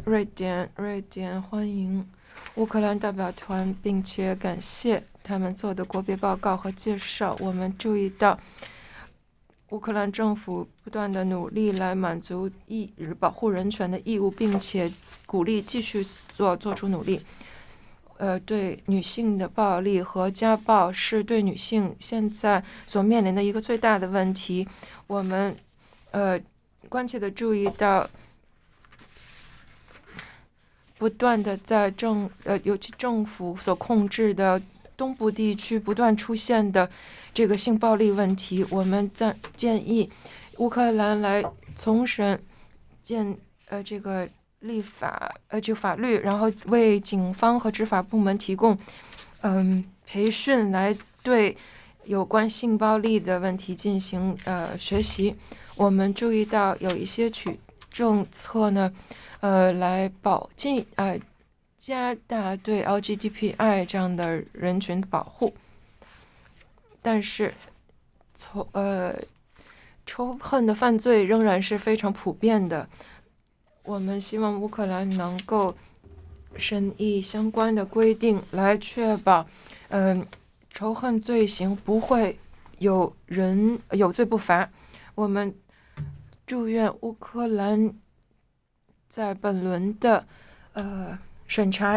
瑞典欢迎乌克兰代表团，并且感谢他们做的国别报告和介绍。我们注意到乌克兰政府不断的努力来满足保护人权的义务，并且鼓励继续做出努力。对女性的暴力和家暴是对女性现在所面临的一个最大的问题。我们关切地注意到不断的在尤其政府所控制的东部地区不断出现的这个性暴力问题。我们建议乌克兰来重审这个立法法律，然后为警方和执法部门提供培训，来对有关性暴力的问题进行学习。我们注意到有一些政策呢来加大对 LGBTI 这样的人群保护，但是仇恨的犯罪仍然是非常普遍的。我们希望乌克兰能够审议相关的规定，来确保仇恨罪行不会有人有罪不罚。我们祝愿乌克兰在本轮的审查